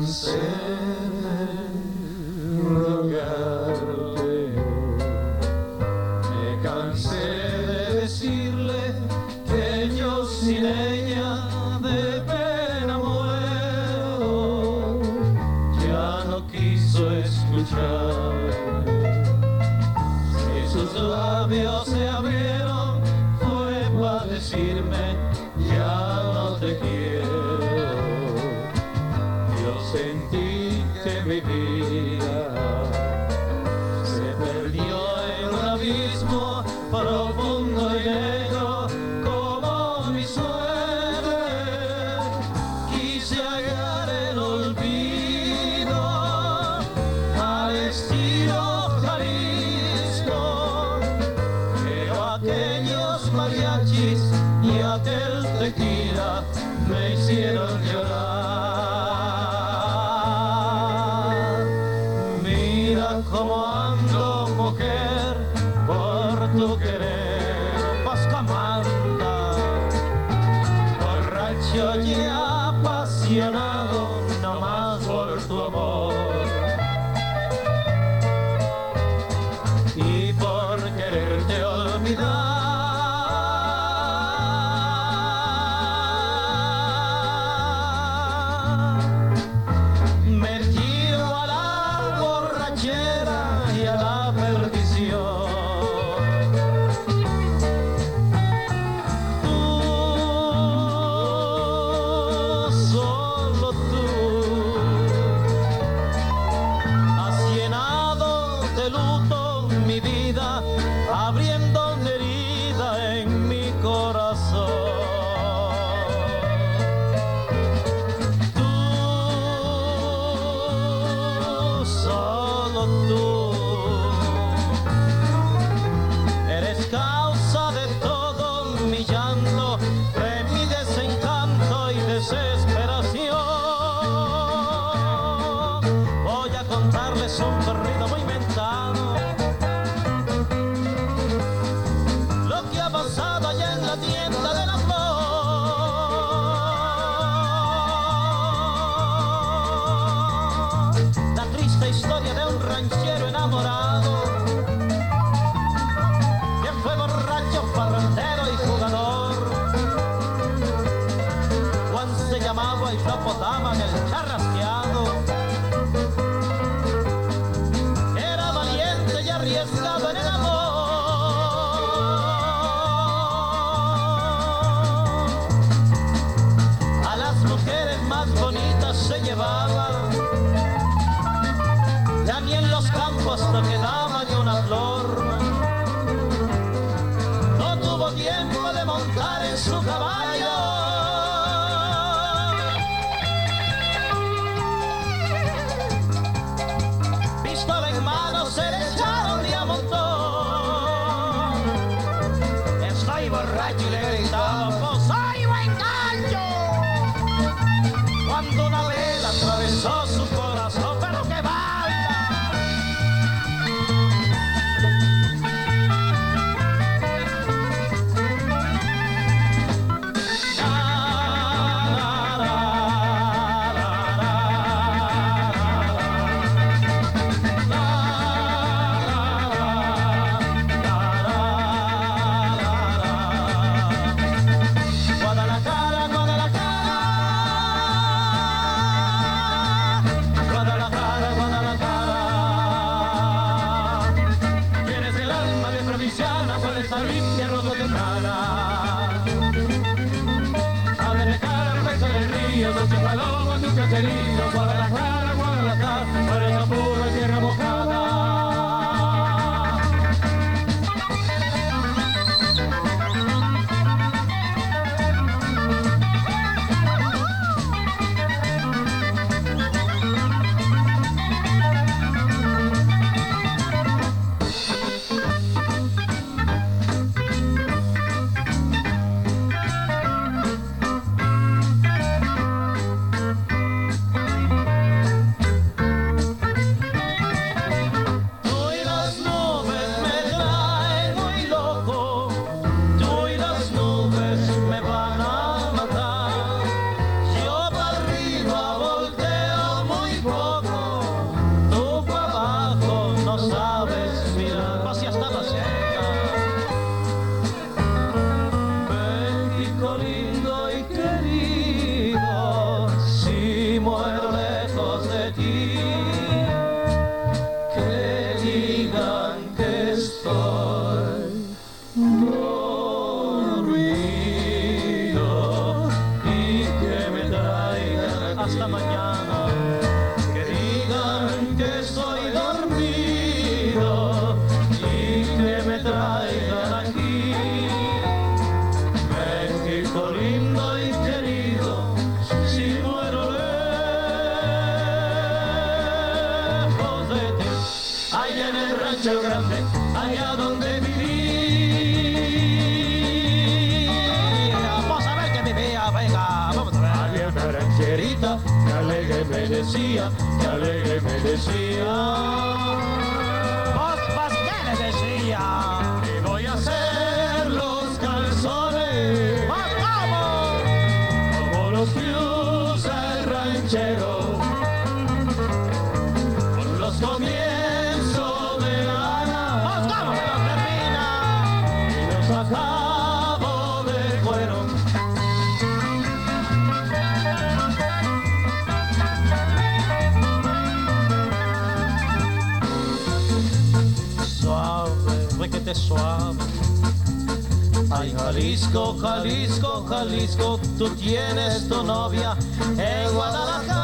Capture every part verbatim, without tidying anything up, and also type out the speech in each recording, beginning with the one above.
cansé de rogarte, me cansé de decirle que yo sin ella de pena muero. Ya no quiso escuchar, si sus labios se abrieron fue para decirme ya no te quiero. Yo sentí que mi vida se perdió en un abismo profundo y negro como mi suerte. Quise hallar el olvido al estilo Jalisco, pero aquellos mariachis y aquel tequila me hicieron llorar. Mira cómo ando, mujer, por tu querer, Pascamanda, borracho y apasionado, no más por tu amor. Y por quererte olvidar, abriendo una herida en mi corazón. Tú, solo tú, eres causa de todo mi llanto, de mi desencanto y desesperación. Voy a contarles un corrido muy mentado, pasado allá en la tienda del amor. La triste historia de un ranchero enamorado que fue borracho, parrandero y jugador. Juan se llamaba y lo apodaban el charrasqueado. Era valiente y arriesgado en el amor. Se llevaba, ya ni en los campos no quedaba ni una flor. No tuvo tiempo de montar en su caballo, pistola en mano se le echaron de a montón. Estoy borracho y le gritaba, pues soy buen gallo. Cuando una vela atravesó su corazón, pero que baila. Guadalajara, Guadalajara, Guadalajara, tienes el alma de provinciana, puedes salir de robo de cara. A dejar el peso del río, dos palomos, tu caserío. Guadalajara, Guadalajara, para esa pura tierra mojada. rancho grande, allá donde viví. Vamos a ver que vivía, venga, vamos a ver. Había una rancherita que alegre me decía, que alegre me decía. Vos, vos, ¿qué le decía? Y voy a hacer los calzones. ¡Vamos, vamos! Como los que usa el ranchero. Comienzo de lana, buscamos que los termina y los acabo de cuero. Suave, requete suave. Ay, Jalisco, Jalisco, Jalisco, tú tienes tu novia en Guadalajara.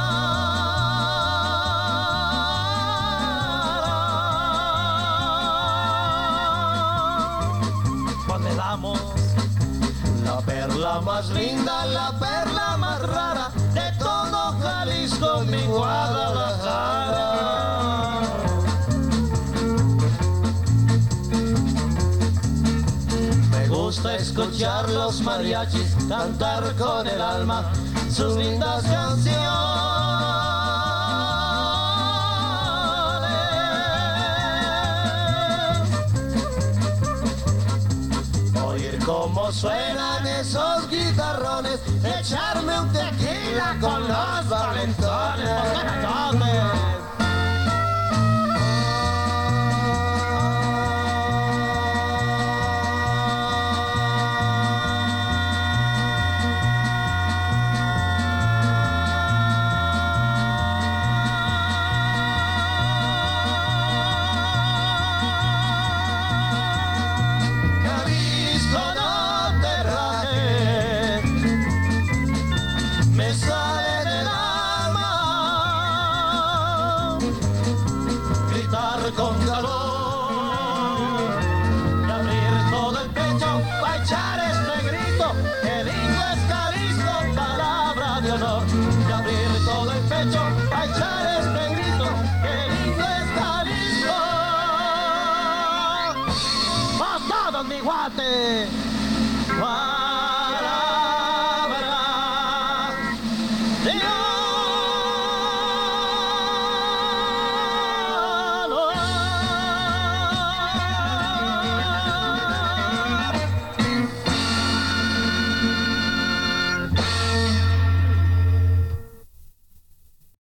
Le damos la perla más linda, la perla más rara de todo Jalisco, mi Guadalajara. Me gusta escuchar los mariachis cantar con el alma sus lindas canciones. Cómo suenan esos guitarrones, echarme un tequila con los valentones. Con calor y abrir todo el pecho para echar este grito, que lindo es Jalisco, palabra de honor. Y abrir todo el pecho para echar este grito, que lindo es Jalisco. ¡Vamos todos, mi guate!